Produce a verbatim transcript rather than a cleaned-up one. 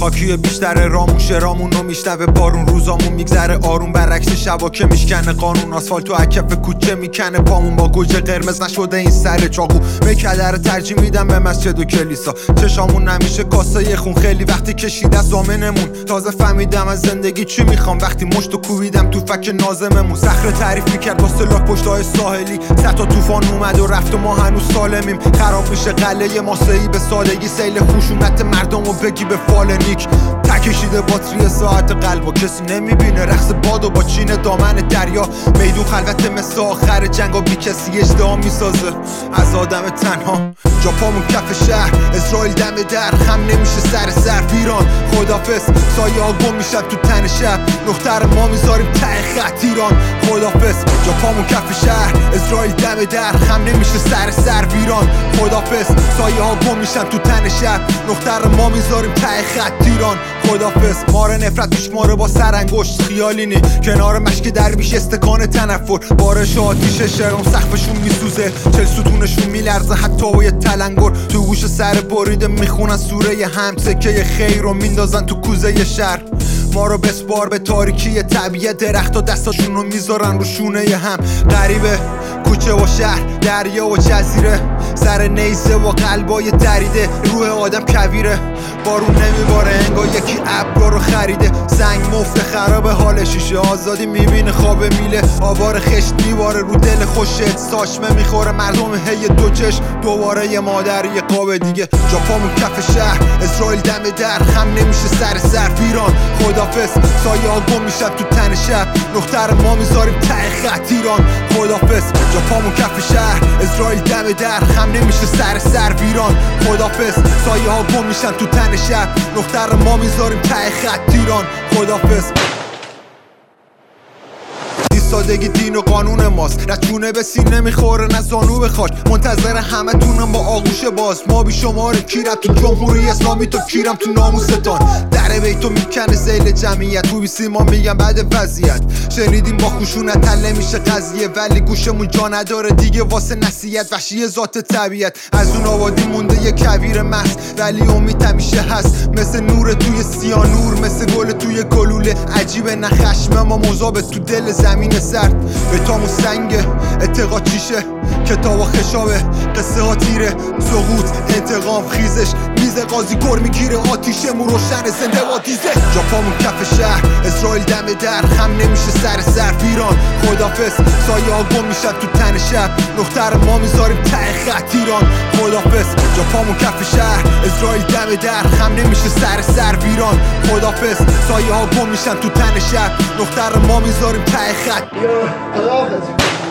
خاکی بیشتر راموش رامونو میشنوه بارون روزامون میگذره آروم برعکس شبا که میشکنه قانون آسفالتو اکف کوچه میکنه پامون با گوجه قرمز نشده این سر چاقو مکدر ترجیح میدم به مسجد و کلیسا چشامون نمیشه کاسه خون خیلی وقتی کشید از زامنمون تازه فهمیدم از زندگی چی میخوام وقتی مشتو کوبیدم تو فک نازممون صخره تعریف میکرد با سلاح پشتای ساحلی صد تا طوفان اومد و رفت و ما هنوز سالمیم خراب میشه قلعه ماسه‌ای به سادگی سیل خشونت مردم و بگی به فالنیک تکشیده باتری ساعت قلب و کسی نمیبینه رقص باد و با چین دامن دریا میدون خلوت مثل آخر جنگ و بی کسی اجدها میسازه از آدم تنها جا پامون کف شهر اسرائیل دم در خم نمیشه سر سر ویران خدافظ سایه ها گم میشن تو تن شب نختر ما میذاریم ته خط ایران خدافظ جا پامون کف شهر اسرائیل دم در خم نمیشه سر سر ویران خدافظ سایه ها گم میشن تو تن شب نختر ما میذاریم ته خط ایران خدافظ مار نفرت پیش ماره با سرانگشت خیالی نی کنار مشک درویش استکان تنفر بارش آتیش شرم سقفشون میسوزه چل ستونشون میلرزه حتی با یه تلنگر تو گوش سر بریده میخونن سوره هم سکه خیر رو میندازن تو کوزه شهر ما رو بسپار به تاریکی طبیعت درخت و دستاشون رو میذارن رو شونه هم غریبه کوچه و شهر دریا و جزیره سر نیزه و قلبای دریده روح آدم کویره بارون نمیباره انگار یکی ابرا رو خریده سنگ مفت خراب حال شیشه آزادی میبینه خواب میله آوار خشت میباره رو دل خوشت ساشمه میخوره مردم هی دو چشم دوباره یه مادر یه قاب دیگه جا پامون کف شهر اسرائیل دم در خم نمیشه سر سر ویران خدافظ سایه ها گم میشن تو تن شب نختر ما میذاریم ته خط ایران خدافظ جا پامون کف شهر اسرائیل دم در خم نمیشه سر سر ویران خدافظ سایه ها گم میشن تو تن شب نختر ما میذاریم ته خط ایران خدافظ سادگی دین و قانون ماست نه چونه به سینه میخوره نه زانو به خاک منتظر همه تونم با آغوش باز ما بی شماره کیرم تو جمهوری اسلامی تو کیرم تو ناموستان در بیتو میکنه زیل جمعیت تو بی سیما میگم بعد وضعیت شنیدیم با خشونت حل نمیشه قضیه ولی گوشمون جا نداره دیگه واسه نصیحت وحشی ذات طبیعت از اون آبادی مونده یه کویر مست ولی امید همیشه هست مثل نور توی سیانور مثل گل توی گلوله عجیبه نه خشم ما مذاب تو دل زمین سرد به تامون سنگه اعتقاد چیشه کتاب و خشابه قصه ها تیره سقوط انتقام خیزش میز قاضی گر میگیره آتیشمون روشن زنده با دیزه جا پامون کف شهر اسرائیل دم در خم نمیشه سر سر ویران خدافظ سایه ها گم میشن تو تن شب نختر ما میذاریم ته خط ایران خدافظ جا پامون کف شهر اسرائیل دم در خم نمیشه سر سر ویران خدافظ سایه ها گم میشن تو تن شب نختر ما میذاریم ته خط خداحافظ